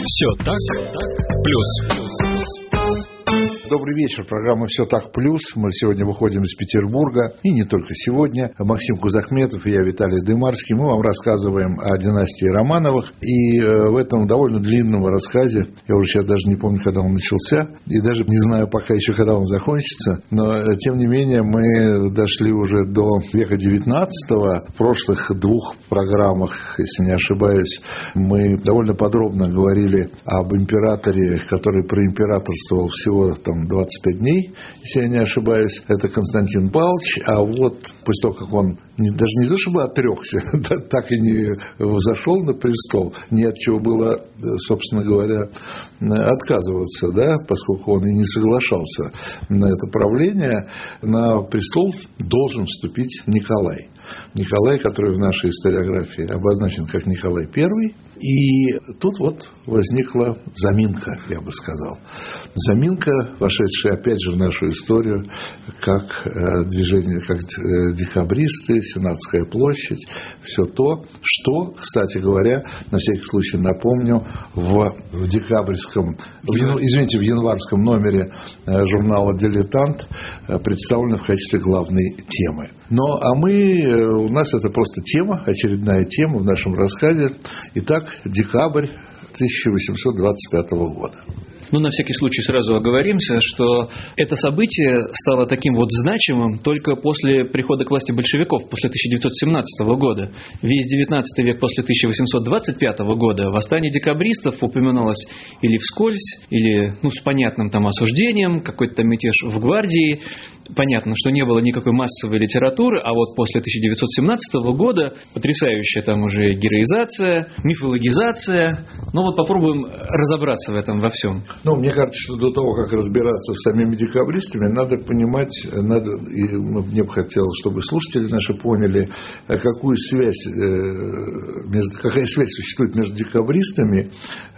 Все так, плюс. Добрый вечер. Программа «Все так плюс». Мы сегодня выходим из Петербурга. И не только сегодня. Максим Кузахметов и я, Виталий Дымарский. Мы вам рассказываем о династии Романовых. И в этом довольно длинном рассказе, я уже сейчас даже не помню, когда он начался, и даже не знаю пока еще, когда он закончится, но, тем не менее, мы дошли уже до века XIX. В прошлых двух программах, если не ошибаюсь, мы довольно подробно говорили об императоре, который проимператорствовал всего 25 дней, если я не ошибаюсь, это Константин Павлович, а вот после того, как он даже не то чтобы отрекся, так и не взошел на престол, ни от чего было, собственно говоря, отказываться, да, поскольку он и не соглашался на это правление, на престол должен вступить Николай. Николай, который в нашей историографии обозначен как Николай I. И тут вот возникла заминка, я бы сказал. Заминка, вошедшая опять же в нашу историю, как движение, как декабристы, Сенатская площадь, все то, что, кстати говоря, на всякий случай напомню, в декабрьском, в январском номере журнала «Дилетант» представлено в качестве главной темы. У нас это просто тема, очередная тема в нашем рассказе. Итак, декабрь 1825 года. На всякий случай сразу оговоримся, что это событие стало таким вот значимым только после прихода к власти большевиков, после 1917 года. Весь 19 век после 1825 года восстание декабристов упоминалось или вскользь, или с понятным осуждением, какой-то там мятеж в гвардии. Понятно, что не было никакой массовой литературы, а вот после 1917 года потрясающая там уже героизация, мифологизация. Попробуем разобраться в этом во всем. Мне кажется, что до того, как разбираться с самими декабристами, надо понимать, и мне бы хотелось, чтобы слушатели наши поняли, какая связь существует между декабристами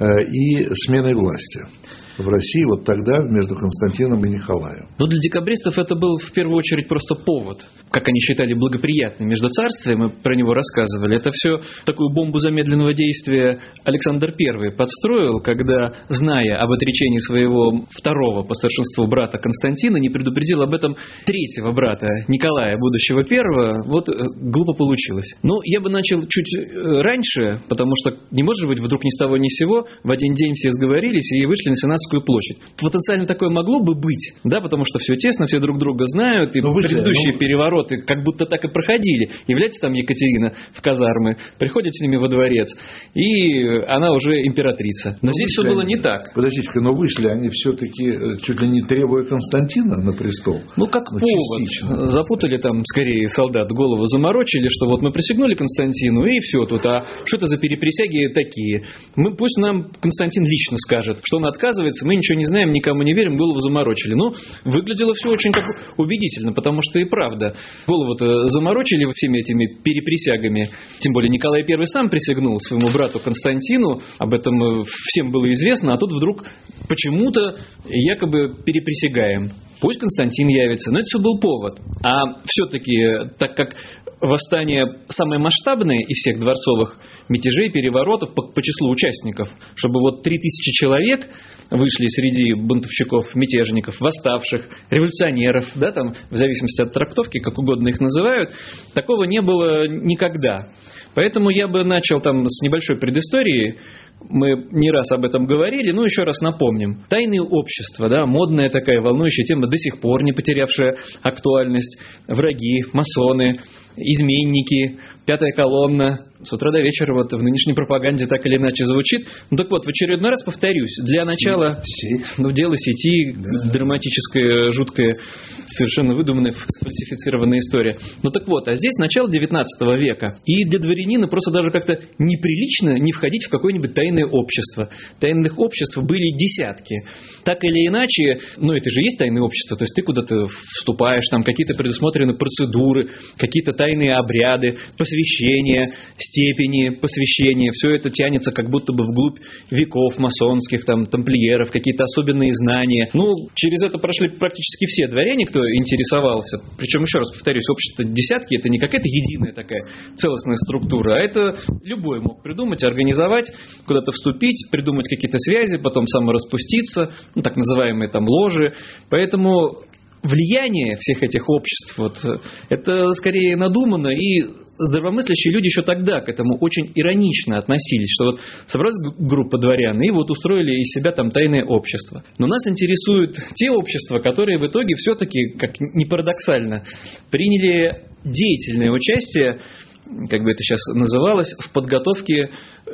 и сменой власти в России вот тогда между Константином и Николаем. Для декабристов это был в первую очередь просто повод, как они считали, благоприятный между царствием, мы про него рассказывали. Это все такую бомбу замедленного действия Александр I подстроил, когда, зная об отречении своего второго по старшинству брата Константина, не предупредил об этом третьего брата Николая, будущего первого. Глупо получилось. Я бы начал чуть раньше, потому что не может быть вдруг ни с того ни с сего, в один день все сговорились и вышли на Сенатскую площадь. Потенциально такое могло бы быть, да, потому что все тесно, все друг друга знают, и предыдущие перевороты как будто так и проходили. Является там Екатерина в казармы, приходит с ними во дворец, и она уже императрица. Но здесь все было не так. Подождите-ка, но вышли они все-таки чуть ли не требуя Константина на престол. Как повод. Частично. Запутали там скорее солдат, голову заморочили, что вот мы присягнули Константину, и все тут. А что это за переприсяги такие? Пусть нам Константин лично скажет, что он отказывается, мы ничего не знаем, никому не верим, голову заморочили. Выглядело все очень убедительно, потому что и правда. Голову-то заморочили всеми этими переприсягами. Тем более Николай I сам присягнул своему брату Константину, об этом всем было известно, а тут вдруг почему-то якобы переприсягаем. Пусть Константин явится, но это все был повод. А все-таки, так как восстание самое масштабное из всех дворцовых мятежей, переворотов по числу участников, чтобы 3000 человек вышли среди бунтовщиков, мятежников, восставших, революционеров, да, там, в зависимости от трактовки, как угодно их называют, такого не было никогда. Поэтому я бы начал с небольшой предыстории. Мы не раз об этом говорили, еще раз напомним. Тайные общества, да, модная такая волнующая тема, до сих пор не потерявшая актуальность. Враги, масоны, изменники, пятая колонна. С утра до вечера в нынешней пропаганде так или иначе звучит. В очередной раз повторюсь. Для начала дело сети, да. Драматическая, жуткая, совершенно выдуманная, сфальсифицированная история. А здесь начало 19 века. И для дворянина просто даже как-то неприлично не входить в какое-нибудь тайное общество. Тайных обществ были десятки. Так или иначе, это же есть тайное общество. То есть ты куда-то вступаешь, там какие-то предусмотрены процедуры, какие-то тайные обряды. По посвящения, степени посвящения. Все это тянется как будто бы вглубь веков масонских, там, тамплиеров, какие-то особенные знания. Ну, через это прошли практически все дворяне, кто интересовался. Причем, еще раз повторюсь, общество десятки – это не какая-то единая такая целостная структура, а это любой мог придумать, организовать, куда-то вступить, придумать какие-то связи, потом самораспуститься, ну, так называемые там ложи. Поэтому влияние всех этих обществ, вот, это скорее надумано, и здравомыслящие люди еще тогда к этому очень иронично относились, что вот собралась группа дворян и вот устроили из себя там тайное общество. Но нас интересуют те общества, которые в итоге все-таки, как ни парадоксально, приняли деятельное участие, как бы это сейчас называлось, в подготовке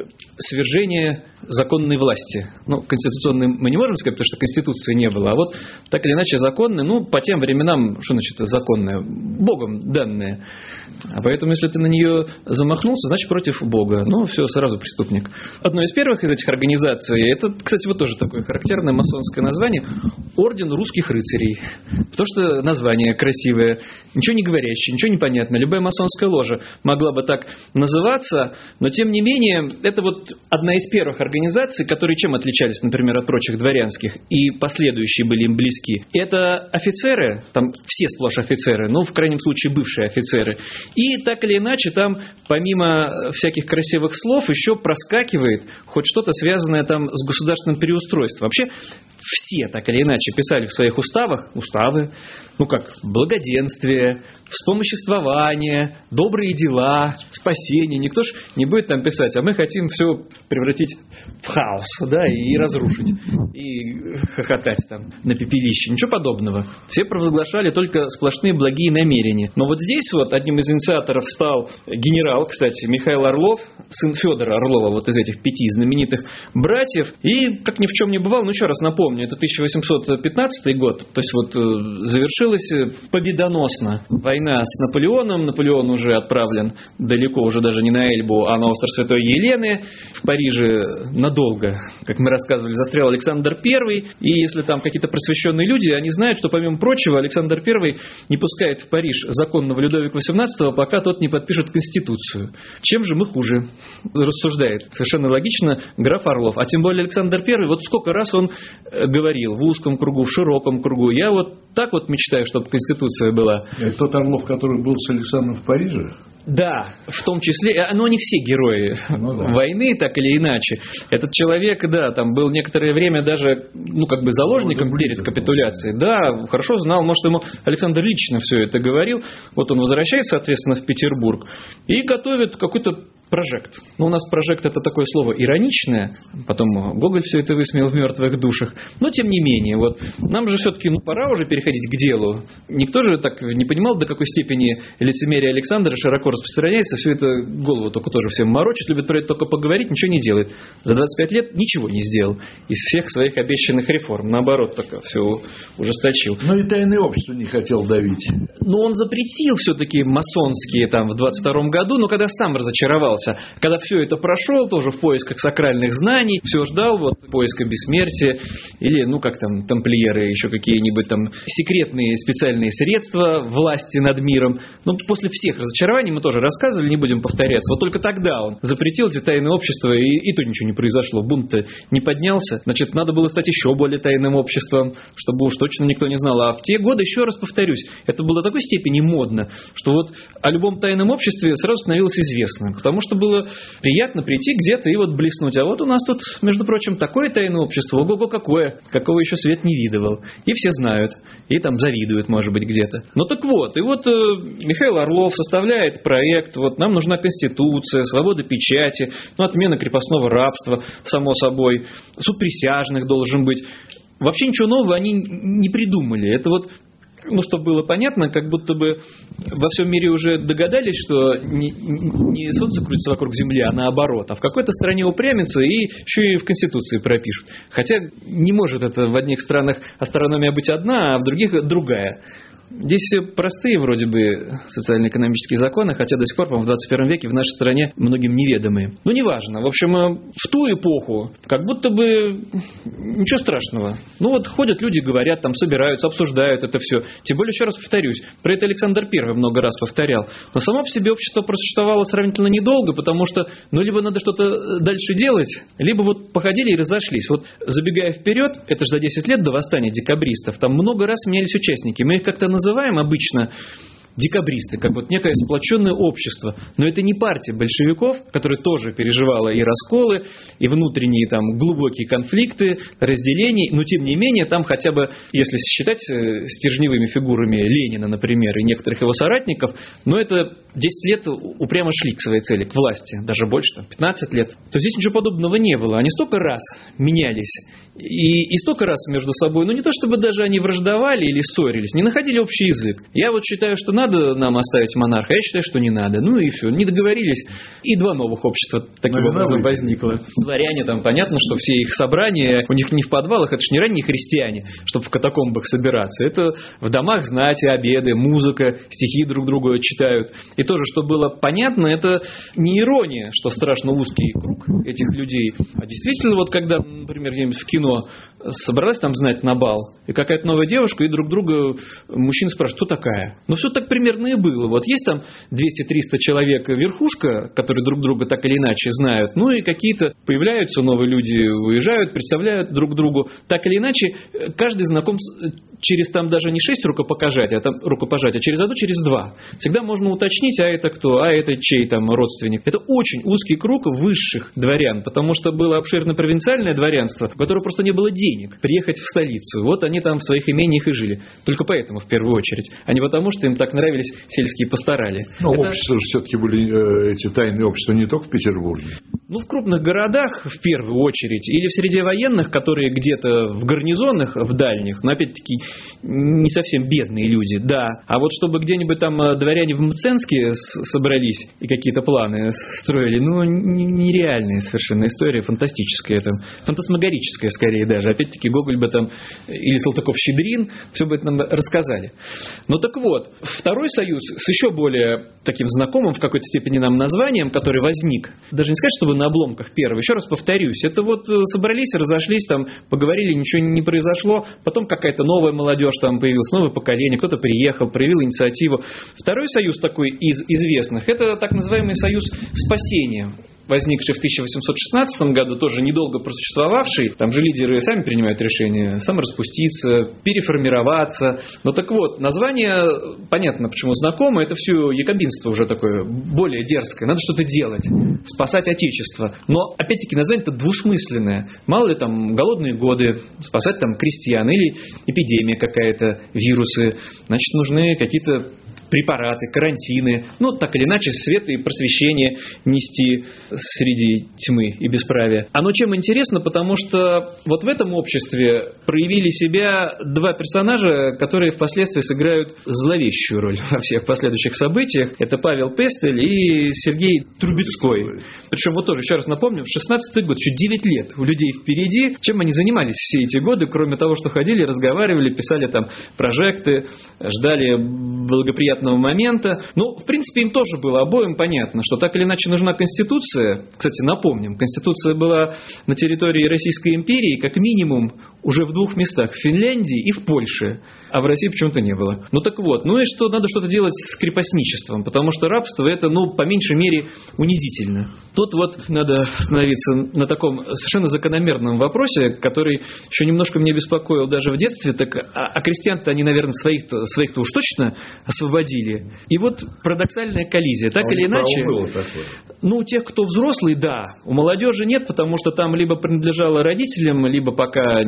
свержения законной власти. Ну, конституционной мы не можем сказать, потому что конституции не было, а вот так или иначе законной, ну, по тем временам, что значит законная? Богом данная. А поэтому, если ты на нее замахнулся, значит против Бога. Ну, все, сразу преступник. Одно из первых из этих организаций, это, кстати, вот тоже такое характерное масонское название, Орден русских рыцарей. Потому что название красивое, ничего не говорящее, ничего не понятно. Любая масонская ложа могла бы так называться, но тем не менее, это вот одна из первых организаций, которые чем отличались, например, от прочих дворянских, и последующие были им близки. Это офицеры, там все сплошь офицеры, ну, в крайнем случае, бывшие офицеры. И так или иначе, там, помимо всяких красивых слов, еще проскакивает хоть что-то, связанное там с государственным переустройством. Вообще, все так или иначе писали в своих уставы, ну как, благоденствие, вспомоществование, добрые дела, спасение. Никто ж не будет там писать, а мы хотим все превратить в хаос, да, и разрушить, и хохотать там на пепелище. Ничего подобного. Все провозглашали только сплошные благие намерения. Но вот здесь вот одним из инициаторов стал генерал, кстати, Михаил Орлов, сын Федора Орлова, вот из этих 5 знаменитых братьев. И, как ни в чем не бывало, ну еще раз напомню, это 1815 год, то есть вот завершилась победоносно война с Наполеоном. Наполеон уже отправлен далеко, уже даже не на Эльбу, а на остров Святой Елены. В Париже надолго, как мы рассказывали, застрял Александр I. И если там какие-то просвещенные люди, они знают, что, помимо прочего, Александр I не пускает в Париж законного Людовика XVIII, пока тот не подпишет Конституцию. Чем же мы хуже? Рассуждает совершенно логично граф Орлов. А тем более Александр I, вот сколько раз он говорил в узком кругу, в широком кругу. Я вот так вот мечтаю, чтобы Конституция была. Это тот Орлов, который был с Александром в Париже? Да, в том числе, но они все герои войны, так или иначе. Этот человек, да, там был некоторое время даже, ну, как бы заложником перед капитуляцией. Да, хорошо знал, может, ему Александр лично все это говорил. Вот он возвращается, соответственно, в Петербург и готовит какой-то прожект. Ну, у нас прожект — это такое слово ироничное, потом Гоголь все это высмеял в «Мертвых душах». Но, тем не менее, вот нам же все-таки пора уже переходить к делу. Никто же так не понимал, до какой степени лицемерие Александра широко распространяется. Все это голову только тоже всем морочит, любит про это только поговорить, ничего не делает. За 25 лет ничего не сделал из всех своих обещанных реформ. Наоборот, только все ужесточил. Но и тайное общество не хотел давить. Но он запретил все-таки масонские там в 22 году, но когда сам разочаровался, когда все это прошел, тоже в поисках сакральных знаний, все ждал вот поиска бессмертия или, ну как там, тамплиеры, еще какие-нибудь там секретные специальные средства власти над миром. Но после всех разочарований мы тоже рассказывали, не будем повторяться. Вот только тогда он запретил эти тайные общества, и то ничего не произошло. Бунт-то не поднялся. Значит, надо было стать еще более тайным обществом, чтобы уж точно никто не знал. А в те годы, еще раз повторюсь, это было до такой степени модно, что вот о любом тайном обществе сразу становилось известно. Потому что было приятно прийти где-то и вот блеснуть. А вот у нас тут, между прочим, такое тайное общество, ого-го какое, какого еще свет не видывал. И все знают, и там завидуют, может быть, где-то. Ну так вот, и вот Михаил Орлов составляет проект, вот нам нужна Конституция, свобода печати, ну, отмена крепостного рабства, само собой, суд присяжных должен быть. Вообще ничего нового они не придумали. Это вот, ну, чтобы было понятно, как будто бы во всем мире уже догадались, что не Солнце крутится вокруг Земли, а наоборот. А в какой-то стране упрямятся и еще и в Конституции пропишут. Хотя не может это в одних странах астрономия быть одна, а в других другая. Здесь все простые вроде бы социально-экономические законы, хотя до сих пор, по-моему, в 21 веке в нашей стране многим неведомые. Но неважно. В общем, в ту эпоху как будто бы ничего страшного. Ну вот ходят люди, говорят, там собираются, обсуждают это все. Тем более, еще раз повторюсь, про это Александр I много раз повторял. Но само по себе общество просуществовало сравнительно недолго, потому что, либо надо что-то дальше делать, либо вот походили и разошлись. Вот забегая вперед, это же за 10 лет до восстания декабристов, там много раз менялись участники. Мы их как-то называем обычно декабристы, как вот некое сплоченное общество. Но это не партия большевиков, которая тоже переживала и расколы, и внутренние там глубокие конфликты, разделения. Но тем не менее, там хотя бы, если считать стержневыми фигурами Ленина, например, и некоторых его соратников, но это 10 лет упрямо шли к своей цели, к власти, даже больше, там, 15 лет, то здесь ничего подобного не было. Они столько раз менялись и столько раз между собой, не то чтобы даже они враждовали или ссорились, не находили общий язык. Я вот считаю, что надо нам оставить монарха, я считаю, что не надо. И все, не договорились. И два новых общества таким образом возникло. Дворяне, там понятно, что все их собрания, у них не в подвалах, это ж не ранние христиане, чтобы в катакомбах собираться. Это в домах знати, обеды, музыка, стихи друг другу читают. И тоже, что было понятно, это не ирония, что страшно узкий круг этих людей, а действительно, вот когда, например, где-нибудь в кино собралась там знать на бал, и какая-то новая девушка, и друг друга мужчина спрашивает, кто такая? Все так примерно и было. Вот есть там 200-300 человек верхушка, которые друг друга так или иначе знают, и какие-то появляются новые люди, уезжают, представляют друг другу. Так или иначе, каждый знаком через там даже не 6 рукопожатий, а через одно, через два. Всегда можно уточнить, а это кто, а это чей там родственник. Это очень узкий круг высших дворян, потому что было обширное провинциальное дворянство, у которого просто не было денег приехать в столицу. Вот они там в своих имениях и жили. Только поэтому, в первую очередь. А не потому, что им так нравились сельские пасторали. Общества же все-таки были, эти тайные общества, не только в Петербурге. В крупных городах, в первую очередь, или в среде военных, которые где-то в гарнизонах, в дальних, но опять-таки не совсем бедные люди, да. А вот чтобы где-нибудь там дворяне в Мценске собрались и какие-то планы строили, нереальная совершенно история, фантастическая, фантасмагорическая скорее даже. Опять-таки Гоголь бы там, или Салтыков-Щедрин, все бы это нам рассказали. Так вот, второй союз с еще более таким знакомым в какой-то степени нам названием, который возник, даже не сказать, чтобы на обломках первого, еще раз повторюсь, это вот собрались, разошлись, там поговорили, ничего не произошло, потом какая-то новая молодежь там появилась, новое поколение, кто-то приехал, проявил инициативу. Второй союз такой из известных, это так называемый союз спасения, возникший в 1816 году, тоже недолго просуществовавший. Там же лидеры сами принимают решение самораспуститься, переформироваться. Так вот, название, понятно, почему знакомо, это все якобинство уже такое, более дерзкое. Надо что-то делать, спасать Отечество. Но, опять-таки, название-то двусмысленное. Мало ли там голодные годы, спасать там крестьян, или эпидемия какая-то, вирусы. Значит, нужны какие-то препараты, карантины, так или иначе свет и просвещение нести среди тьмы и бесправия. Оно чем интересно, потому что вот в этом обществе проявили себя два персонажа, которые впоследствии сыграют зловещую роль во всех последующих событиях. Это Павел Пестель и Сергей Трубецкой. Причем вот тоже, еще раз напомню, 16-й год, еще 9 лет у людей впереди. Чем они занимались все эти годы, кроме того, что ходили, разговаривали, писали там прожекты, ждали благоприятного момента. В принципе, им тоже было обоим понятно, что так или иначе нужна Конституция. Кстати, напомним, Конституция была на территории Российской империи как минимум уже в 2 местах, в Финляндии и в Польше, а в России почему-то не было. Так вот, и что надо что-то делать с крепостничеством, потому что рабство это, по меньшей мере, унизительно. Тут вот надо остановиться на таком совершенно закономерном вопросе, который еще немножко меня беспокоил даже в детстве, а крестьян-то они, наверное, своих-то уж точно освободили. И вот парадоксальная коллизия. Так или иначе, тех, кто взрослый, да. У молодежи нет, потому что там либо принадлежало родителям, либо пока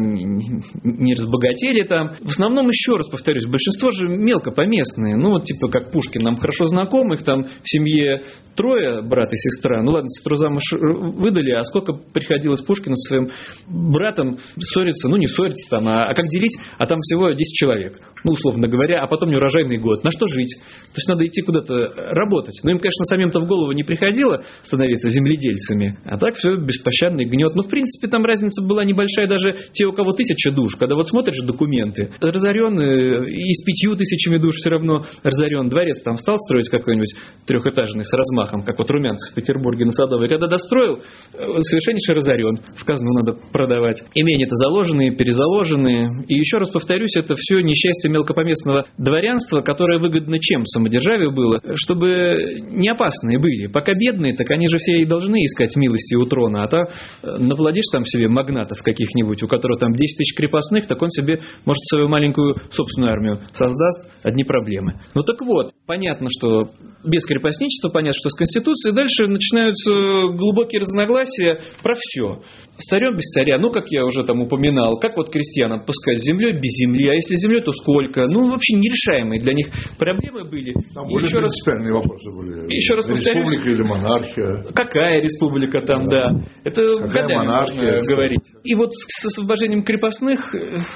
не разбогатели там. В основном, еще раз повторюсь, большинство же мелкопоместные. Типа как Пушкин, нам хорошо знакомых, там в семье 3 брат и сестра. Ладно, сестру замуж выдали, а сколько приходилось Пушкину со своим братом ссориться, не ссориться там, а как делить, а там всего 10 человек. Условно говоря, а потом неурожайный год. На что жить? жить. То есть надо идти куда-то работать. Но им, конечно, самим-то в голову не приходило становиться земледельцами. А так все беспощадный гнет. Ну, в принципе, там разница была небольшая даже те, у кого 1000 душ. Когда вот смотришь документы, разорен и с 5000 душ все равно разорен. Дворец там стал строить какой-нибудь трехэтажный с размахом, как вот Румянцев в Петербурге на Садовой. Когда достроил, совершеннейше разорен. В казну надо продавать. Имения-то заложенные, перезаложенные. И еще раз повторюсь, это все несчастье мелкопоместного дворянства, которое выгодно чем самодержавию было, чтобы не опасные были. Пока бедные, так они же все и должны искать милости у трона. А то навладишь там себе магнатов каких-нибудь, у которого там 10 000 крепостных, так он себе, может, свою маленькую собственную армию создаст. Одни проблемы. Ну так вот, понятно, что без крепостничества, понятно, что с Конституцией дальше начинаются глубокие разногласия про все. С царем, без царя, ну, как я уже там упоминал, как вот крестьян отпускать с землей, без земли, а если землей, то сколько? Ну, вообще нерешаемые для них проблемы были. Там более принципиальные вопросы были. Еще раз повторюсь. Республика или монархия? Какая республика там, да. Это годами монархия, можно говорить. И вот с освобождением крепостных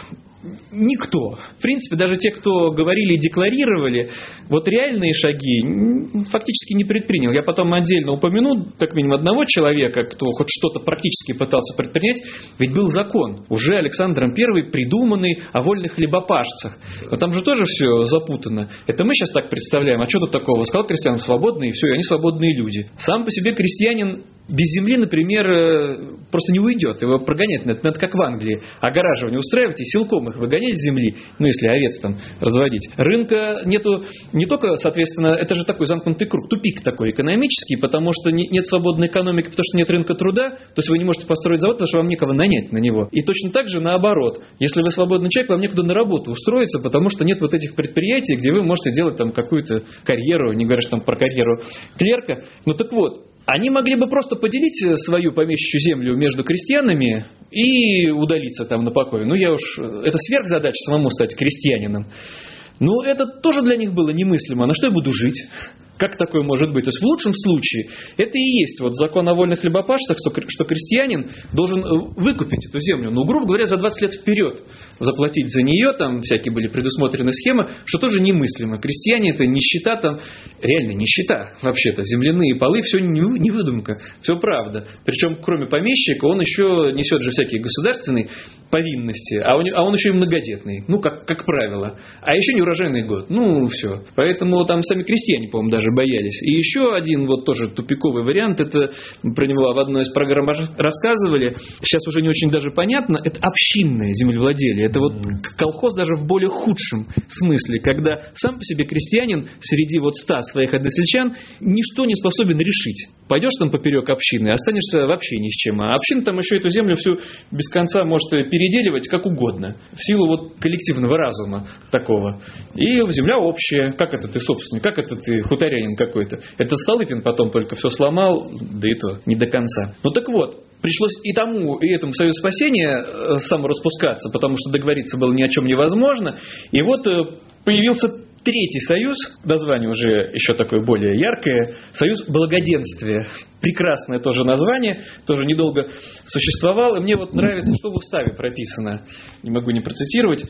никто. В принципе, даже те, кто говорили и декларировали, вот реальные шаги фактически не предпринял. Я потом отдельно упомяну, как минимум, одного человека, кто хоть что-то практически пытался предпринять. Ведь был закон, уже Александром I придуманный о вольных хлебопашцах. Но там же тоже все запутано. Это мы сейчас так представляем. А что тут такого? Сказал крестьянам свободные, и все, и они свободные люди. Сам по себе крестьянин без земли, например, просто не уйдет. Его прогонять надо как в Англии. Огораживание устраивать и силком их выгонять с земли. Ну, если овец там разводить. Рынка нету не только, соответственно, это же такой замкнутый круг, тупик такой экономический, потому что нет свободной экономики, потому что нет рынка труда, то есть вы не можете построить завод, потому что вам некого нанять на него. И точно так же наоборот. Если вы свободный человек, вам некуда на работу устроиться, потому что нет вот этих предприятий, где вы можете делать там какую-то карьеру, не говоришь там про карьеру клерка. Ну так вот, они могли бы просто поделить свою помещичью землю между крестьянами и удалиться там на покой. Ну, это сверхзадача самому стать крестьянином. Ну, это тоже для них было немыслимо. На что я буду жить? Как такое может быть? То есть в лучшем случае это и есть вот закон о вольных хлебопашцах, что крестьянин должен выкупить эту землю, ну, грубо говоря, за 20 лет вперед заплатить за нее, там всякие были предусмотрены схемы, что тоже немыслимо. Крестьяне это нищета, там реально нищета вообще-то, земляные полы, все не выдумка, все правда. Причем кроме помещика он еще несет же всякие государственные повинности, а он еще и многодетный, ну, как правило. А еще неурожайный год, ну, все. Поэтому там сами крестьяне, по-моему, даже боялись. И еще один вот тоже тупиковый вариант, это про него в одной из программ рассказывали, сейчас уже не очень даже понятно, это общинное землевладелие. Это вот колхоз даже в более худшем смысле, когда сам по себе крестьянин среди вот 100 своих односельчан ничто не способен решить. Пойдешь там поперек общины, останешься вообще ни с чем. А община там еще эту землю всю без конца может переделивать как угодно, в силу вот коллективного разума такого. И земля общая. Как это ты собственник? Как это ты хуторянин какой-то? Это Столыпин потом только все сломал, да и то не до конца. Ну так вот, пришлось и этому Союзу спасения самораспускаться, потому что договориться было ни о чем невозможно. И вот появился третий союз, название уже еще такое более яркое, союз благоденствия. Прекрасное тоже название, тоже недолго существовал. И мне вот нравится, что в уставе прописано. Не могу не процитировать.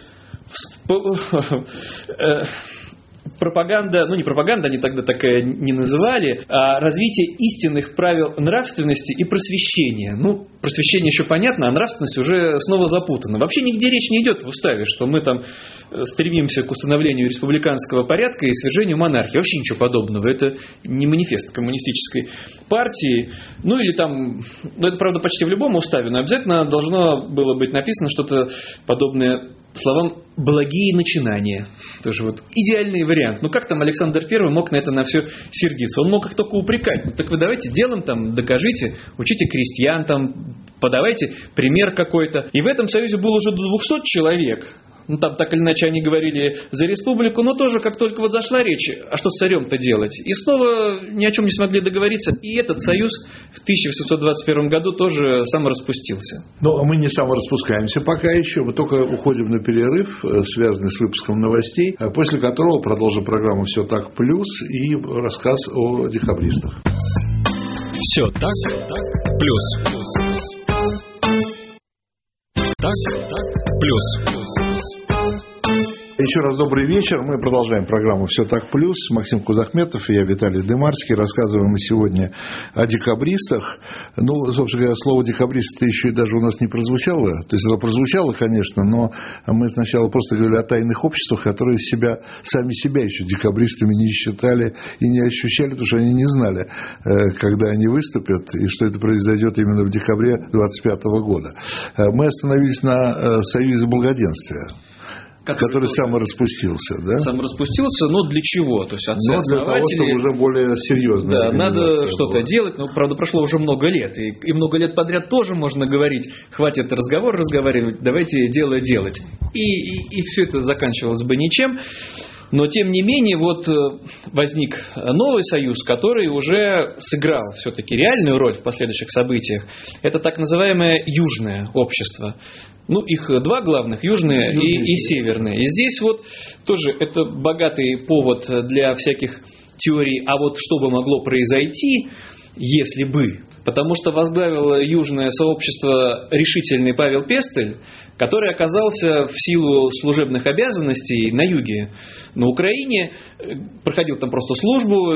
Пропаганда, ну не пропаганда, они тогда такая не называли, а развитие истинных правил нравственности и просвещения. Ну, просвещение еще понятно, а нравственность уже снова запутана. Вообще нигде речь не идет в уставе, что мы там стремимся к установлению республиканского порядка и свержению монархии. Вообще ничего подобного. Это не манифест коммунистической партии. Ну или там, ну это правда почти в любом уставе, но обязательно должно было быть написано что-то подобное словам «благие начинания». Тоже вот идеальный вариант. Ну как там Александр I мог на это на все сердиться? Он мог их только упрекать. Ну так вы давайте делом там докажите, учите крестьян там, подавайте пример какой-то. И в этом союзе было уже до 200 человек. Ну, там так или иначе они говорили за республику, но тоже как только вот зашла речь, а что с царем-то делать? И снова ни о чем не смогли договориться. И этот союз в 1821 году тоже самораспустился. Но мы не самораспускаемся пока еще. Мы только уходим на перерыв, связанный с выпуском новостей, после которого продолжим программу «Все так плюс» и рассказ о декабристах. Все так плюс. Так плюс. Еще раз добрый вечер. Мы продолжаем программу «Все так плюс». Максим Кузахметов и я, Виталий Дымарский. Рассказываем мы сегодня о декабристах. Ну, собственно говоря, слово «декабристы» еще и даже у нас не прозвучало. То есть, оно прозвучало, конечно, но мы сначала просто говорили о тайных обществах, которые сами себя еще декабристами не считали и не ощущали, потому что они не знали, когда они выступят и что это произойдет именно в декабре 2025 года. Мы остановились на Союзе благоденствия, который самораспустился, да? Самораспустился, но для чего? То есть для того, чтобы уже более серьезно. Да, надо что-то делать, но, правда, прошло уже много лет, и много лет подряд тоже можно говорить, хватит разговаривать, давайте дело делать. И все это заканчивалось бы ничем. Но, тем не менее, вот возник новый союз, который уже сыграл все-таки реальную роль в последующих событиях. Это так называемое Южное общество. Ну, их два главных, Южное и Северное. И здесь вот тоже это богатый повод для всяких теорий, а вот что бы могло произойти, если бы. Потому что возглавил Южное сообщество решительный Павел Пестель, который оказался в силу служебных обязанностей на юге, на Украине, проходил там просто службу.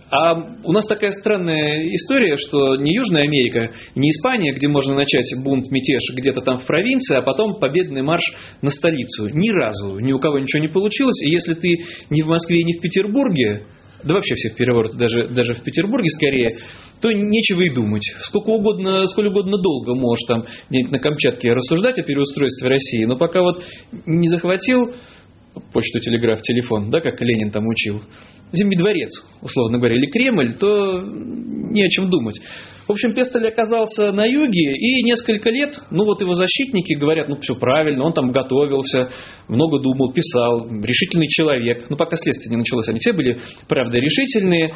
А у нас такая странная история, что не Южная Америка, не Испания, где можно начать бунт, мятеж где-то там в провинции, а потом победный марш на столицу. Ни разу ни у кого ничего не получилось. И если ты не в Москве, не в Петербурге, да вообще все в переворот, даже в Петербурге скорее, то нечего и думать. Сколь угодно долго можешь там где-нибудь на Камчатке рассуждать о переустройстве России, но пока вот не захватил почту, телеграф, телефон, да, как Ленин там учил, Зимний дворец, условно говоря, или Кремль, то не о чем думать. В общем, Пестель оказался на юге, и несколько лет, его защитники говорят, все правильно, он там готовился, много думал, писал, решительный человек. Пока следствие не началось, они все были, правда, решительные.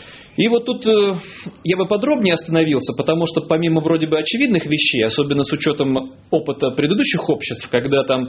И вот тут я бы подробнее остановился, потому что помимо вроде бы очевидных вещей, особенно с учетом опыта предыдущих обществ, когда там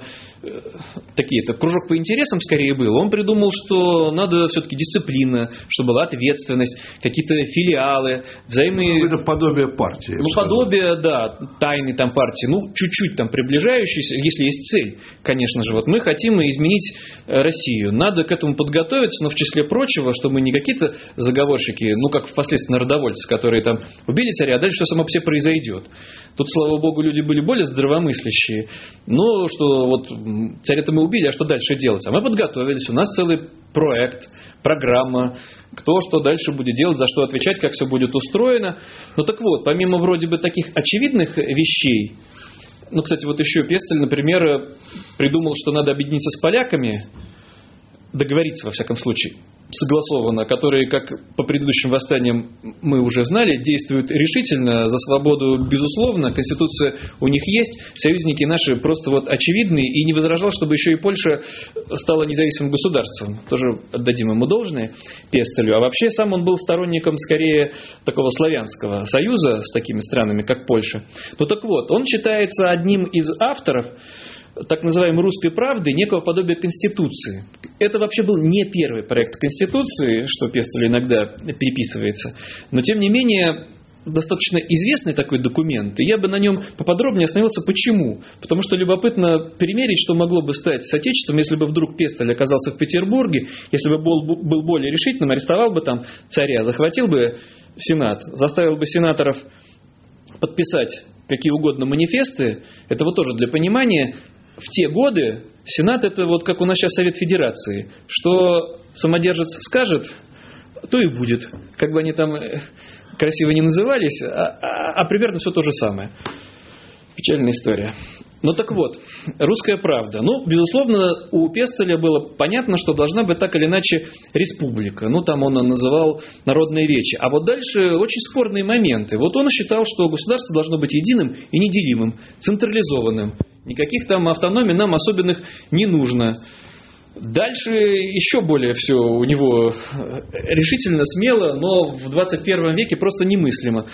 такие-то кружок по интересам скорее был, он придумал, что надо все-таки дисциплина, чтобы была ответственность, какие-то филиалы, взаимные... Это подобие партии. Подобие, да, тайной там партии, чуть-чуть там приближающейся, если есть цель, конечно же. Вот мы хотим изменить Россию. Надо к этому подготовиться, но в числе прочего, что мы не какие-то заговорщики, как впоследствии народовольцы, которые там убили царя, а дальше все само по себе произойдет. Тут, слава богу, люди были более здравомыслящие. Но что вот царя-то мы убили, а что дальше делать? А мы подготовились, у нас целый проект, программа, кто что дальше будет делать, за что отвечать, как все будет устроено. Так вот, помимо вроде бы таких очевидных вещей, кстати, вот еще Пестель, например, придумал, что надо объединиться с поляками, договориться, во всяком случае, согласованно, которые, как по предыдущим восстаниям мы уже знали, действуют решительно, за свободу безусловно, Конституция у них есть, союзники наши просто очевидные, и не возражал, чтобы еще и Польша стала независимым государством. Тоже отдадим ему должное Пестелю. А вообще сам он был сторонником скорее такого славянского союза с такими странами, как Польша. Так вот, он считается одним из авторов так называемой «Русской правды» некого подобия Конституции. Это вообще был не первый проект Конституции, что Пестелю иногда переписывается, но тем не менее достаточно известный такой документ, и я бы на нем поподробнее остановился. Почему? Потому что любопытно примерить, что могло бы стать с Отечеством, если бы вдруг Пестель оказался в Петербурге, если бы был более решительным, арестовал бы там царя, захватил бы Сенат, заставил бы сенаторов подписать какие угодно манифесты. Это тоже для понимания. В те годы Сенат — это как у нас сейчас Совет Федерации. Что самодержец скажет, то и будет. Как бы они там красиво не назывались, а примерно все то же самое. Печальная история. Так вот, «Русская правда». Безусловно, у Пестеля было понятно, что должна быть так или иначе республика. Там он называл народные речи. А вот дальше очень спорные моменты. Он считал, что государство должно быть единым и неделимым, централизованным. Никаких там автономий нам особенных не нужно. Дальше еще более все у него решительно, смело, но в 21 веке просто немыслимо.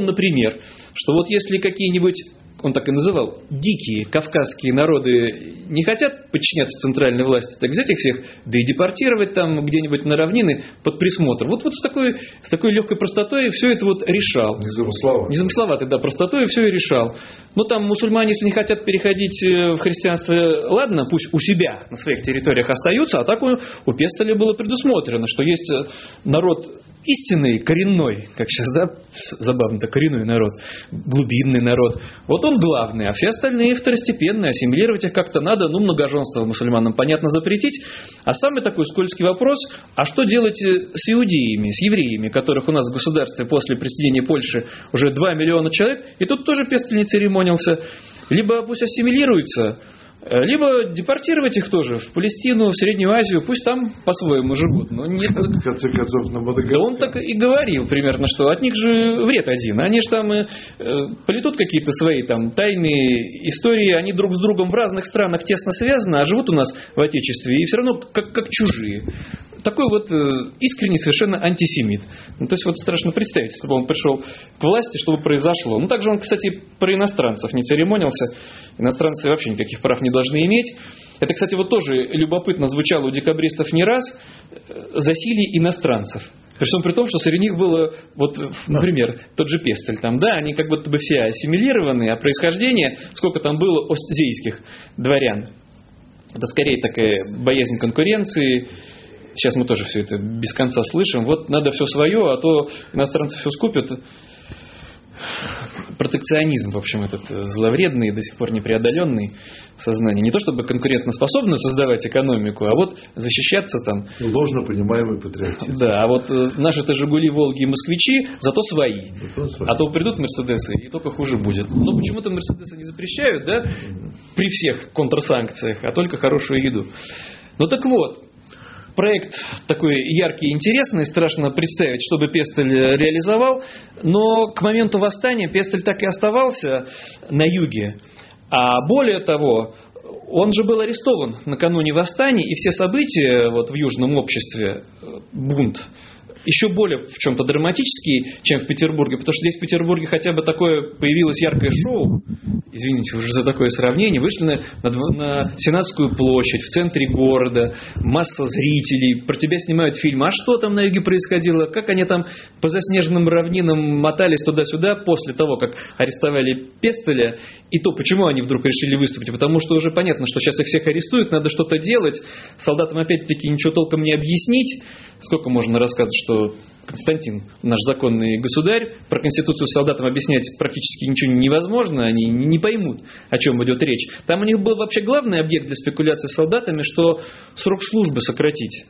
Например, что если какие-нибудь, он так и называл, дикие кавказские народы не хотят подчиняться центральной власти, так взять их всех, да и депортировать там где-нибудь на равнины под присмотр. Вот с такой легкой простотой все это вот решал. Незамысловатой, да, простотой все и решал. Ну, там мусульмане, если не хотят переходить в христианство, ладно, пусть у себя на своих территориях остаются, а так у Пестеля было предусмотрено, что есть народ истинный, коренной, как сейчас, да, забавно-то, коренной народ, глубинный народ. Вот он главный, а все остальные второстепенные, ассимилировать их как-то надо, многоженство мусульманам, понятно, запретить. А самый такой скользкий вопрос, а что делать с иудеями, с евреями, которых у нас в государстве после присоединения Польши уже 2 миллиона человек, и тут тоже Пестель не церемонился. Либо пусть ассимилируются, либо депортировать их тоже в Палестину, в Среднюю Азию, пусть там по-своему живут. Но нет, в конце концов, на Мадагаскар. Да он так и говорил примерно, что от них же вред один. Они же там плетут какие-то свои там тайные истории, они друг с другом в разных странах тесно связаны, а живут у нас в Отечестве и все равно как чужие. Такой вот искренний совершенно антисемит. То есть вот страшно представить, если бы он пришел к власти, что бы произошло. Также он, кстати, про иностранцев не церемонился. Иностранцы вообще никаких прав не должны иметь. Это, кстати, вот тоже любопытно звучало у декабристов не раз. Засилие иностранцев. Причем при том, что среди них было, вот, например, тот же Пестель. Там, да, они как будто бы все ассимилированы, а происхождение, сколько там было остзейских дворян. Это скорее такая боязнь конкуренции. Сейчас мы тоже все это без конца слышим. Вот надо все свое, а то иностранцы все скупят. Протекционизм, в общем, этот зловредный, до сих пор непреодоленный в сознании. Не то чтобы конкурентоспособную создавать экономику, а вот защищаться там. Ложно понимаемый патриотизм. Да, а вот наши-то «Жигули», «Волги» и «Москвичи» зато свои. А то придут «Мерседесы» и только хуже будет. Но почему-то «Мерседесы» не запрещают, да, при всех контрсанкциях, а только хорошую еду. Ну так вот. Проект такой яркий и интересный, страшно представить, что бы Пестель реализовал, но к моменту восстания Пестель так и оставался на юге. А более того, он же был арестован накануне восстания, и все события вот в южном обществе, бунт, еще более в чем-то драматические, чем в Петербурге, потому что здесь в Петербурге хотя бы такое появилось яркое шоу, извините уже за такое сравнение, вышли на Сенатскую площадь, в центре города, масса зрителей, про тебя снимают фильм, а что там на юге происходило, как они там по заснеженным равнинам мотались туда-сюда после того, как арестовали Пестеля, и то, почему они вдруг решили выступить, потому что уже понятно, что сейчас их всех арестуют, надо что-то делать, солдатам опять-таки ничего толком не объяснить, сколько можно рассказывать, что Константин, наш законный государь, про Конституцию солдатам объяснять практически ничего невозможно, они не поймут, о чем идет речь. Там у них был вообще главный объект для спекуляции с солдатами, что срок службы сократить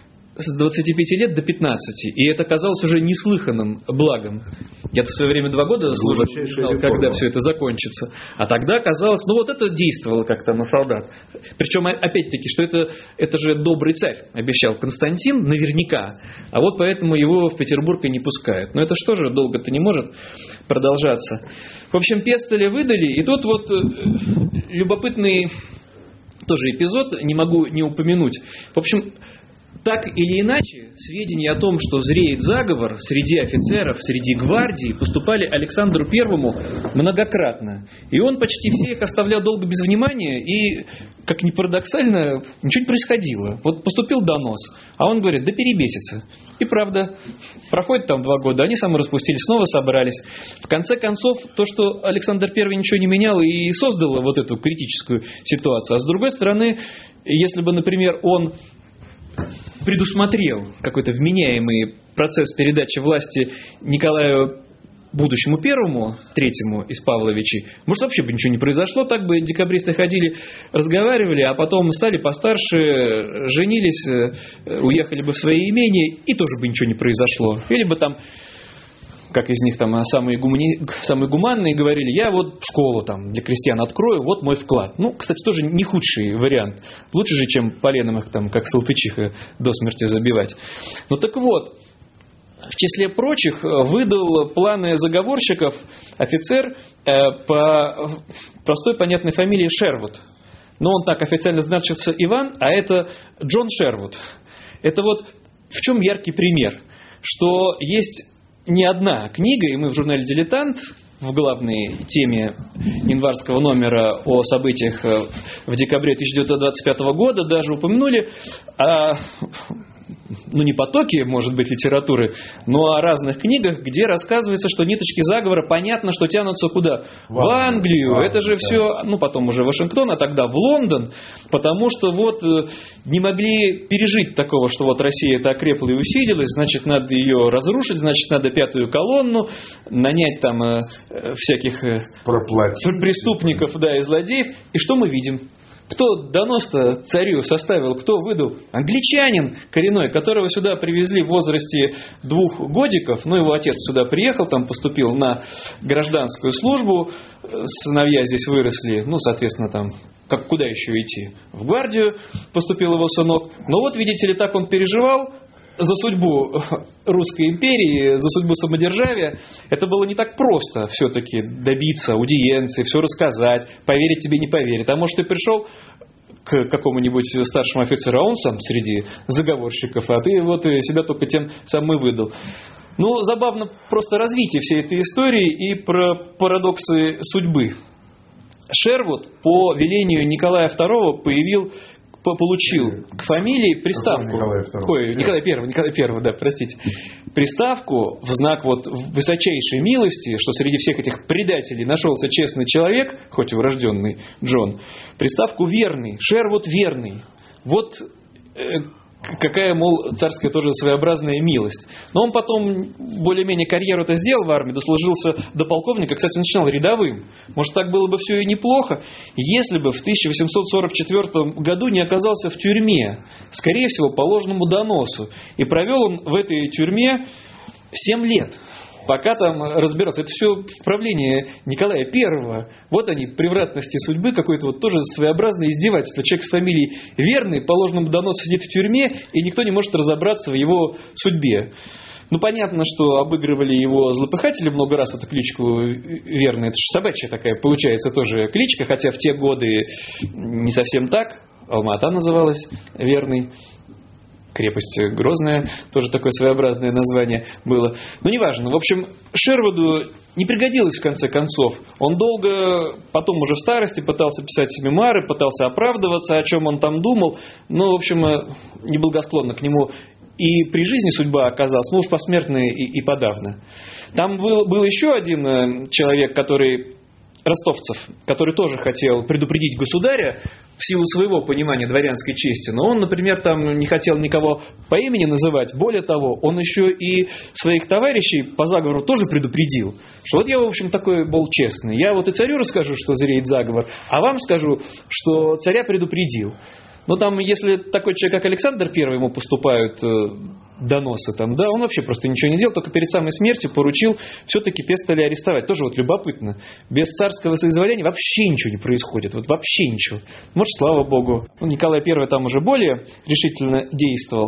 с 25 лет до 15. И это казалось уже неслыханным благом. Я-то в свое время 2 года служил, не знал, когда все это закончится. А тогда казалось, это действовало как-то на солдат. Причем, опять-таки, что это же добрый царь, обещал Константин, наверняка. А вот поэтому его в Петербург и не пускают. Но это что же, долго-то не может продолжаться. В общем, Пестеля выдали, и тут вот любопытный тоже эпизод, не могу не упомянуть. В общем, так или иначе, сведения о том, что зреет заговор среди офицеров, среди гвардии, поступали Александру Первому многократно. И он почти все их оставлял долго без внимания, и, как ни парадоксально, ничего не происходило. Вот поступил донос, а он говорит, да перебесится. И правда, проходит там 2 года, они самораспустились, снова собрались. В конце концов, то, что Александр Первый ничего не менял, и создало вот эту критическую ситуацию. А с другой стороны, если бы, например, он предусмотрел какой-то вменяемый процесс передачи власти Николаю будущему Первому, Третьему из Павловичей, может, вообще бы ничего не произошло, так бы декабристы ходили, разговаривали, а потом стали постарше, женились, уехали бы в свои имения, и тоже бы ничего не произошло. Или бы там, как из них там самые гуманные говорили, я вот школу там для крестьян открою, вот мой вклад. Кстати, тоже не худший вариант. Лучше же, чем поленом их там, как салтычиха, до смерти забивать. Так вот, в числе прочих выдал планы заговорщиков офицер по простой понятной фамилии Шервуд. Он так официально значится Иван, а это Джон Шервуд. Это вот в чем яркий пример, что есть не одна книга, и мы в журнале «Дилетант» в главной теме январского номера о событиях в декабре 1925 года даже упомянули о, не потоке, может быть, литературы, но о разных книгах, где рассказывается, что ниточки заговора, понятно, что тянутся куда? В Англию. Это же все, потом уже Вашингтон, а тогда в Лондон, потому что не могли пережить такого, что Россия-то окрепла и усилилась, значит, надо ее разрушить, значит, надо пятую колонну, нанять там всяких преступников, и злодеев. И что мы видим? Кто донос-то царю составил, кто выдал? Англичанин коренной, которого сюда привезли в возрасте 2 годиков. Его отец сюда приехал, там поступил на гражданскую службу. Сыновья здесь выросли, соответственно, там, куда еще идти? В гвардию поступил его сынок. Но видите ли, так он переживал за судьбу Русской империи, за судьбу самодержавия. Это было не так просто все-таки добиться аудиенции, все рассказать, поверить тебе, не поверить. А может, ты пришел к какому-нибудь старшему офицеру, а он сам среди заговорщиков, а ты себя только тем самым и выдал. Забавно просто развитие всей этой истории и про парадоксы судьбы. Шервуд по велению Николая II получил к фамилии приставку. Николай I, да, простите. Приставку в знак высочайшей милости, что среди всех этих предателей нашелся честный человек, хоть и урожденный Джон, приставку верный, Шервуд верный. Какая, мол, царская тоже своеобразная милость. Но он потом более-менее карьеру-то сделал в армии, дослужился до полковника, кстати, начинал рядовым. Может, так было бы все и неплохо, если бы в 1844 году не оказался в тюрьме, скорее всего, по ложному доносу. И провел он в этой тюрьме 7 лет. Пока там разбираться. Это все в правлении Николая I. Они, превратности судьбы, какое-то тоже своеобразное издевательство. Человек с фамилией Верный по ложному доносу сидит в тюрьме, и никто не может разобраться в его судьбе. Понятно, что обыгрывали его злопыхатели много раз, эту кличку Верный. Это же собачья такая, получается, тоже кличка, хотя в те годы не совсем так. Алма-Ата называлась Верный. Крепость Грозная, тоже такое своеобразное название было. Неважно. В общем, Шервуду не пригодилось в конце концов. Он долго, потом уже в старости, пытался писать мемуары, пытался оправдываться, о чем он там думал. В общем, неблагосклонно к нему и при жизни судьба оказалась, уж посмертно и подавно. Там был еще один человек, Ростовцев, который тоже хотел предупредить государя в силу своего понимания дворянской чести, но он, например, там не хотел никого по имени называть. Более того, он еще и своих товарищей по заговору тоже предупредил, что я, в общем, такой был честный. Я и царю расскажу, что зреет заговор, а вам скажу, что царя предупредил. Там, если такой человек, как Александр I, ему поступают доносы, он вообще просто ничего не делал, только перед самой смертью поручил все-таки Пестеля арестовать. Тоже любопытно. Без царского соизволения вообще ничего не происходит. Вообще ничего. Может, слава Богу. Николай I там уже более решительно действовал.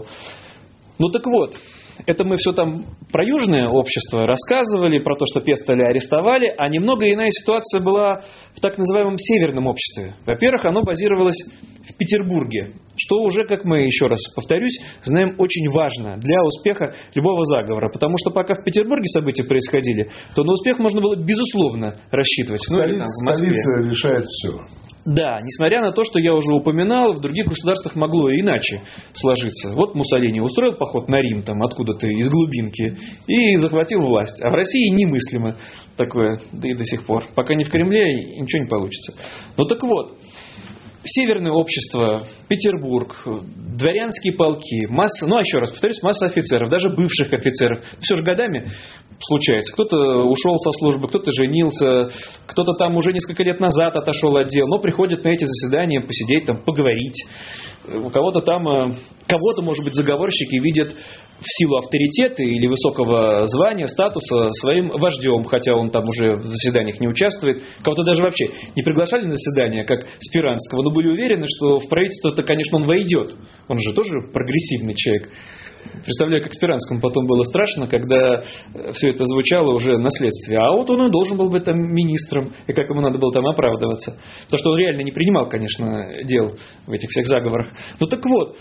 Это мы все там про южное общество рассказывали, про то, что Пестеля арестовали, а немного иная ситуация была в так называемом северном обществе. Во-первых, оно базировалось в Петербурге, что уже, как мы еще раз повторюсь, знаем, очень важно для успеха любого заговора, потому что пока в Петербурге события происходили, то на успех можно было безусловно рассчитывать. Столица решает все. Да, несмотря на то, что я уже упоминал, в других государствах могло и иначе сложиться. Муссолини устроил поход на Рим, откуда-то из глубинки, и захватил власть. А в России немыслимо такое, да и до сих пор. Пока не в Кремле, ничего не получится. Северное общество, Петербург, дворянские полки, масса, еще раз повторюсь, масса офицеров, даже бывших офицеров. Все же годами случается. Кто-то ушел со службы, кто-то женился, кто-то там уже несколько лет назад отошел от дел, но приходит на эти заседания посидеть, поговорить. У кого-то кого-то, может быть, заговорщики видят в силу авторитета или высокого звания, статуса своим вождем, хотя он там уже в заседаниях не участвует. Кого-то даже вообще не приглашали на заседания, как Спиранского, но были уверены, что в правительство-то, конечно, он войдет. Он же тоже прогрессивный человек. Представляю, как Спиранскому потом было страшно, когда все это звучало уже на следствии. А он и должен был быть там министром, и как ему надо было там оправдываться. Потому что он реально не принимал, конечно, дел в этих всех заговорах.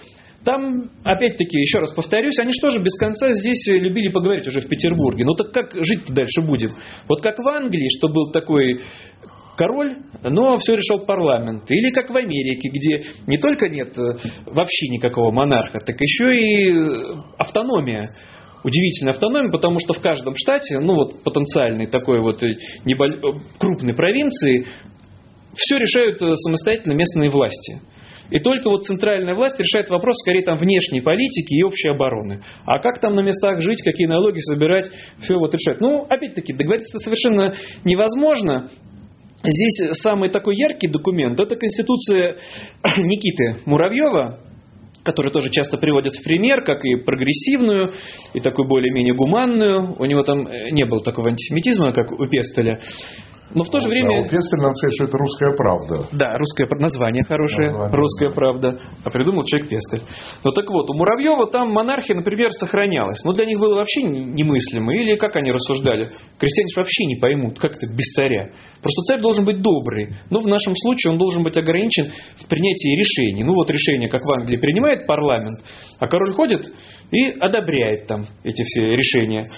Там, опять-таки, еще раз повторюсь, они что же без конца здесь любили поговорить уже в Петербурге. Ну так как жить-то дальше будем? Вот как в Англии, что был такой король, но все решал парламент. Или как в Америке, где не только нет вообще никакого монарха, так еще и автономия. Удивительная автономия, потому что в каждом штате, ну вот потенциальной такой вот крупной провинции, все решают самостоятельно местные власти. И только вот центральная власть решает вопрос скорее там внешней политики и общей обороны. А как там на местах жить, какие налоги собирать, все вот решает. Ну, опять-таки, договориться совершенно невозможно. Здесь самый такой яркий документ – это Конституция Никиты Муравьева, которую тоже часто приводят в пример, как и прогрессивную, и такую более-менее гуманную. У него там не было такого антисемитизма, как у Пестеля. Но в то же время... у Пестеля, надо сказать, что это «Русская правда». Да, название хорошее, «Русская правда». А придумал человек Пестель. Ну так вот, у Муравьева там монархия, например, сохранялась. Но для них было вообще немыслимо. Или как они рассуждали? Крестьяне вообще не поймут, как это без царя. Просто царь должен быть добрый. Но в нашем случае он должен быть ограничен в принятии решений. Ну вот решение, как в Англии, принимает парламент, а король ходит и одобряет там эти все решения.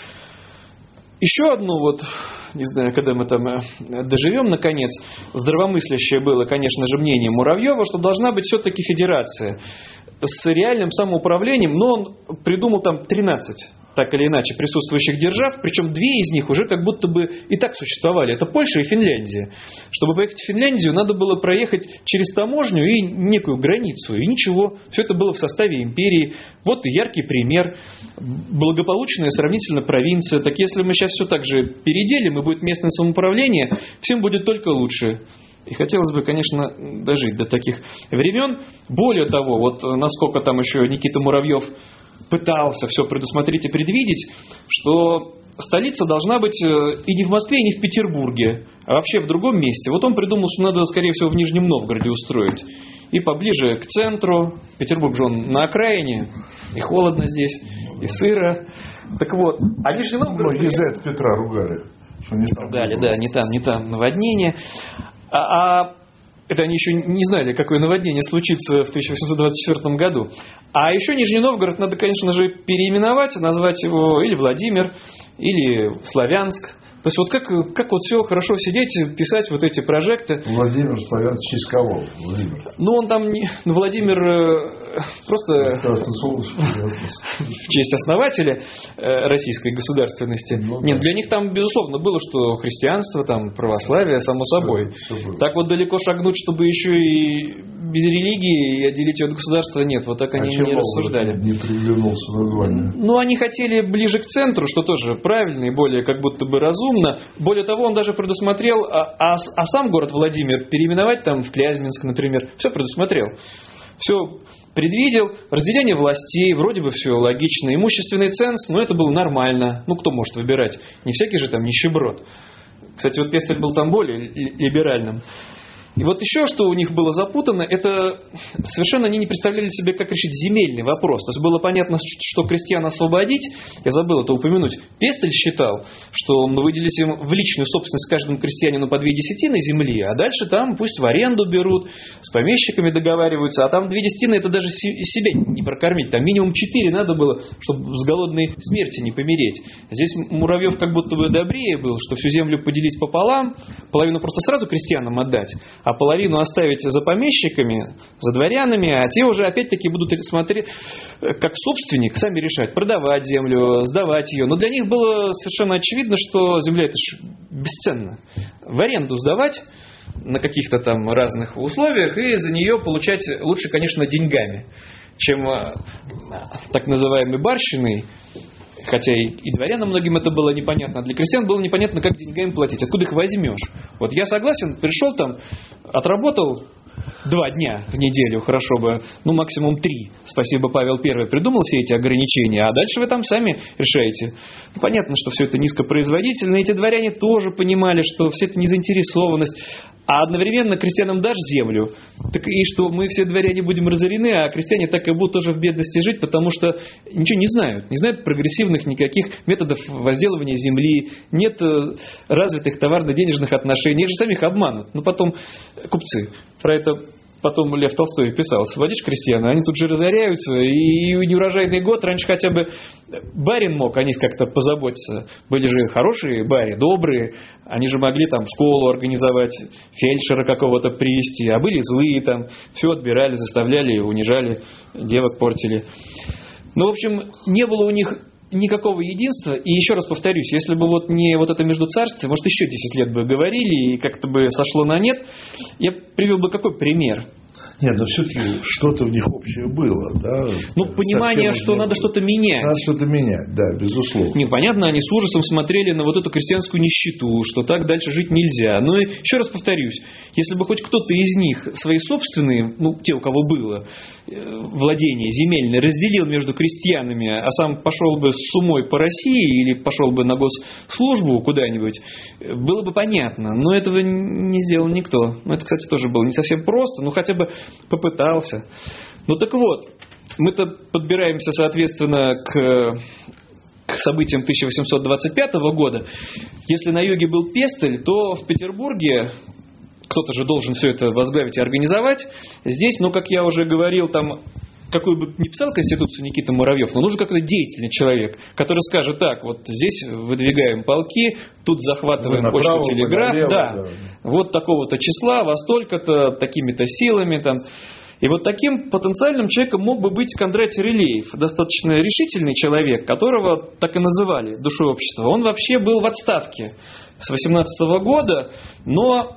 Еще одно вот, не знаю, когда мы там доживем наконец, здравомыслящее было, конечно же, мнение Муравьева, что должна быть все-таки федерация с реальным самоуправлением, но он придумал там 13, так или иначе, присутствующих держав, причем 2 из них уже как будто бы и так существовали. Это Польша и Финляндия. Чтобы поехать в Финляндию, надо было проехать через таможню и некую границу. И ничего, все это было в составе империи. Вот яркий пример. Благополучная сравнительно провинция. Так если мы сейчас все так же переделим, и будет местное самоуправление, всем будет только лучше. И хотелось бы, конечно, дожить до таких времен. Более того, вот насколько там еще Никита Муравьев пытался все предусмотреть и предвидеть, что столица должна быть и не в Москве, и не в Петербурге, а вообще в другом месте. Вот он придумал, что надо, скорее всего, в Нижнем Новгороде устроить. И поближе к центру. Петербург же он на окраине, и холодно здесь, и сыро. Так вот, а Нижний Новгород... Многие за это Петра ругали. Что не там ругали, да, не там наводнение. Это они еще не знали, какое наводнение случится в 1824 году. А еще Нижний Новгород надо, конечно же, переименовать, назвать его или Владимир, или Славянск. То есть вот как вот все хорошо сидеть, писать вот эти прожекты. Владимир Славянск, в честь кого? Владимир. Ну он там, Владимир просто в честь основателя российской государственности. Ну, нет, для них там, безусловно, было, что христианство, там, православие, само собой. Все так вот далеко шагнуть, чтобы еще и без религии и отделить ее от государства, нет. Вот так они не рассуждали. Не приглянулся название. Ну, они хотели ближе к центру, что тоже правильно и более как будто бы разумно. Более того, он даже предусмотрел, а сам город Владимир переименовать там в Клязьминск, например. Все предусмотрел. Все предвидел. Разделение властей, вроде бы все логично. Имущественный ценз, это было нормально. Ну, кто может выбирать? Не всякий же там нищеброд. Кстати, вот Пестель был там более либеральным. И вот еще, что у них было запутано, это совершенно они не представляли себе, как решить земельный вопрос. То есть было понятно, что крестьян освободить, я забыл это упомянуть, Пестель считал, что выделить им в личную собственность каждому крестьянину по 2 десятины земли, а дальше там пусть в аренду берут, с помещиками договариваются, а там 2 десятины это даже себя не прокормить, там минимум 4 надо было, чтобы с голодной смерти не помереть. Здесь Муравьев как будто бы добрее был, что всю землю поделить пополам, половину просто сразу крестьянам отдать, а половину оставить за помещиками, за дворянами, а те уже опять-таки будут смотреть, как собственник, сами решать, продавать землю, сдавать ее. Но для них было совершенно очевидно, что земля это ж бесценна. В аренду сдавать на каких-то там разных условиях и за нее получать лучше, конечно, деньгами, чем так называемой барщиной. Хотя и дворянам многим это было непонятно. А для крестьян было непонятно, как деньгами платить. Откуда их возьмешь? Вот я согласен, пришел там, отработал 2 дня в неделю, хорошо бы, максимум 3. Спасибо, Павел I придумал все эти ограничения, а дальше вы там сами решаете. Понятно, что все это низкопроизводительно. Эти дворяне тоже понимали, что все это незаинтересованность. А одновременно крестьянам дашь землю, так и что мы все дворяне будем разорены, а крестьяне так и будут тоже в бедности жить, потому что ничего не знают прогрессивных никаких методов возделывания земли, нет развитых товарно-денежных отношений, их же самих обманут. Потом купцы про это потом Лев Толстой писал, освободишь крестьян, они тут же разоряются, и неурожайный год, раньше хотя бы барин мог о них как-то позаботиться. Были же хорошие бари, добрые, они же могли там школу организовать, фельдшера какого-то привести, а были злые там, все отбирали, заставляли, унижали, девок портили. Ну, в общем, не было у них никакого единства. И еще раз повторюсь, если бы вот не вот это междуцарствие, может, еще 10 лет бы говорили, и как-то бы сошло на нет, я привел бы какой пример. Нет, но все-таки что-то в них общее было, да? Ну, понимание, что надо что-то менять. Надо что-то менять, да, безусловно. Непонятно, они с ужасом смотрели на вот эту крестьянскую нищету, что так дальше жить нельзя. Но еще раз повторюсь, если бы хоть кто-то из них свои собственные, ну, те, у кого было владение земельное, разделил между крестьянами, а сам пошел бы с умой по России или пошел бы на госслужбу куда-нибудь, было бы понятно. Но этого не сделал никто. Ну, это, кстати, тоже было не совсем просто, но хотя бы попытался. Ну так вот, мы-то подбираемся, соответственно, к событиям 1825 года. Если на юге был Пестель, то в Петербурге кто-то же должен все это возглавить и организовать. Здесь, ну, как я уже говорил, там, какую бы ни писал Конституцию Никита Муравьев, но нужен какой-то деятельный человек, который скажет: так, вот здесь выдвигаем полки, тут захватываем почту, телеграф, да, вот такого-то числа, во столько-то, такими-то силами там. И вот таким потенциальным человеком мог бы быть Кондратий Рылеев, достаточно решительный человек, которого так и называли душой общества. Он вообще был в отставке с 18 года, но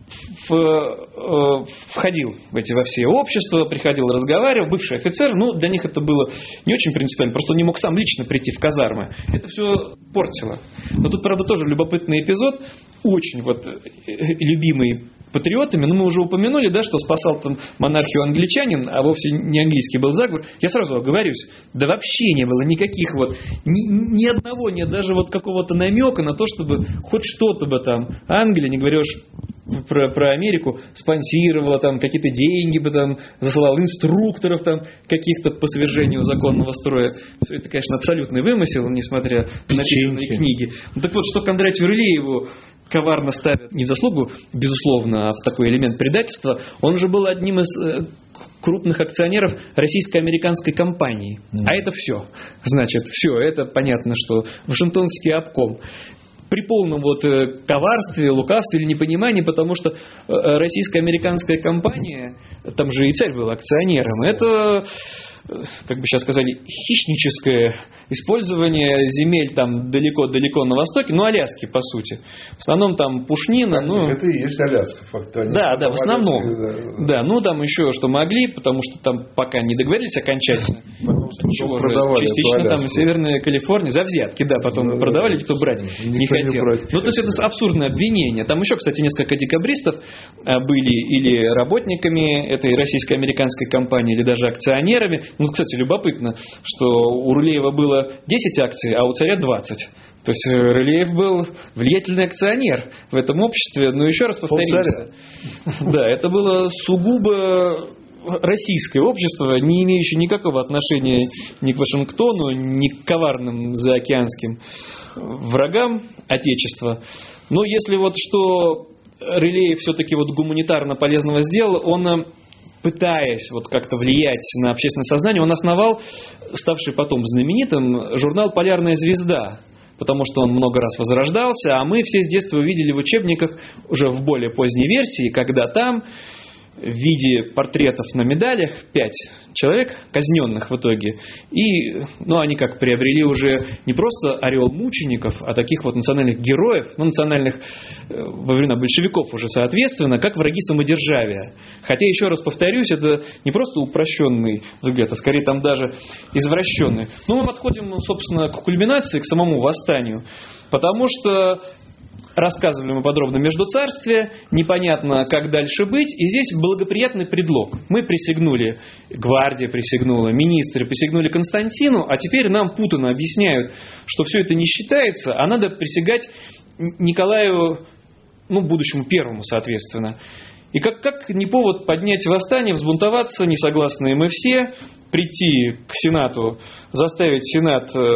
входил во все общества, приходил, разговаривал, бывший офицер. Ну, для них это было не очень принципиально, просто он не мог сам лично прийти в казармы. Это все портило. Но тут, правда, тоже любопытный эпизод, очень вот любимый патриотами. Ну, мы уже упомянули, да, что спасал там монархию англичанин, а вовсе не английский был заговор. Я сразу оговорюсь, да вообще не было никаких вот, ни одного, нет даже вот какого-то намека на то, чтобы хоть что-то бы там Англия, не говоря уж про Америку, спонсировала, там какие-то деньги бы там засылала, инструкторов там каких-то по свержению законного строя. Все это, конечно, абсолютный вымысел, несмотря на написанные книги. Ну, так вот, что Кондратию Рылееву коварно ставят не в заслугу, безусловно, а в такой элемент предательства, он же был одним из крупных акционеров российско-американской компании. А это все. Значит, все, это понятно, что Вашингтонский обком. При полном вот коварстве, лукавстве или непонимании, потому что российско-американская компания, там же и царь был акционером, это, как бы сейчас сказали, хищническое использование земель там далеко-далеко на востоке, ну, Аляски, по сути. В основном там пушнина. Ну, это и есть Аляска, фактически. Да, в основном. Аляске, да, ну, там еще что могли, потому что там пока не договорились окончательно. Ничего же, частично там Северная Калифорния, за взятки, да, потом продавали, никто брать не хотел. Ну, то есть это абсурдное обвинение. Там еще, кстати, несколько декабристов были или работниками этой российско-американской компании, или даже акционерами. Ну, кстати, любопытно, что у Рылеева было 10 акций, а у царя 20. То есть Рылеев был влиятельный акционер в этом обществе. Но еще раз повторимся. Да, это было сугубо российское общество, не имеющее никакого отношения ни к Вашингтону, ни к коварным заокеанским врагам Отечества. Но если вот что Рылеев все-таки вот гуманитарно полезного сделал, он, пытаясь вот как-то влиять на общественное сознание, он основал, ставший потом знаменитым, журнал «Полярная звезда», потому что он много раз возрождался, а мы все с детства увидели в учебниках уже в более поздней версии, когда там в виде портретов на медалях 5 человек, казненных в итоге. И, ну, они как приобрели уже не просто ореол мучеников, а таких вот национальных героев, ну, национальных во времена большевиков уже соответственно, как враги самодержавия. Хотя, еще раз повторюсь, это не просто упрощенный взгляд, а скорее там даже извращенный. Но мы подходим, собственно, к кульминации, к самому восстанию, потому что рассказывали мы подробно междуцарствие, непонятно, как дальше быть, и здесь благоприятный предлог. Мы присягнули, гвардия присягнула, министры присягнули Константину, а теперь нам путано объясняют, что все это не считается, а надо присягать Николаю, ну, будущему первому, соответственно. И как не повод поднять восстание, взбунтоваться, несогласные мы все, прийти к Сенату, заставить Сенат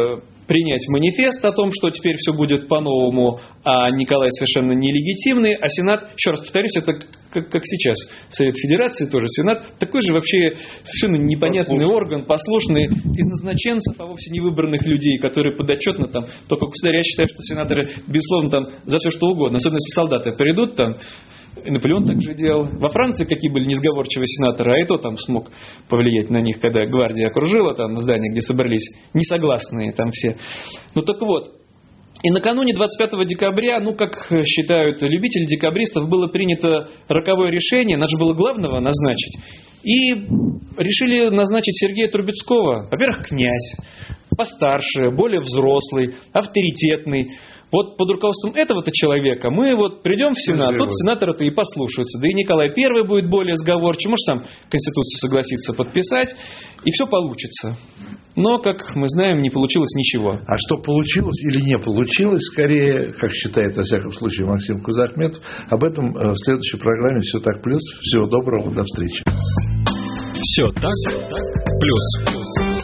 принять манифест о том, что теперь все будет по-новому, а Николай совершенно нелегитимный, а Сенат, еще раз повторюсь, это как сейчас, Совет Федерации тоже, Сенат такой же вообще совершенно непонятный орган, послушный из назначенцев, а вовсе не выбранных людей, которые подотчетно там, только государь, я считаю, что сенаторы, безусловно, там за все что угодно, особенно если солдаты придут там, и Наполеон так же делал. Во Франции какие были несговорчивые сенаторы, а и то там смог повлиять на них, когда гвардия окружила там здание, где собрались несогласные там все. Ну так вот, и накануне 25 декабря, как считают любители декабристов, было принято роковое решение, надо же было главного назначить, и решили назначить Сергея Трубецкого, во-первых, князь, постарше, более взрослый, авторитетный. Вот под руководством этого-то человека мы придем в Сенат, тут сенаторы-то и послушаются. Да и Николай I будет более сговорчив, может сам Конституцию согласится подписать, и все получится. Но, как мы знаем, не получилось ничего. А что получилось или не получилось, скорее, как считает, во всяком случае, Максим Кузахметов, об этом в следующей программе «Все так плюс». Всего доброго, до встречи. Все так плюс.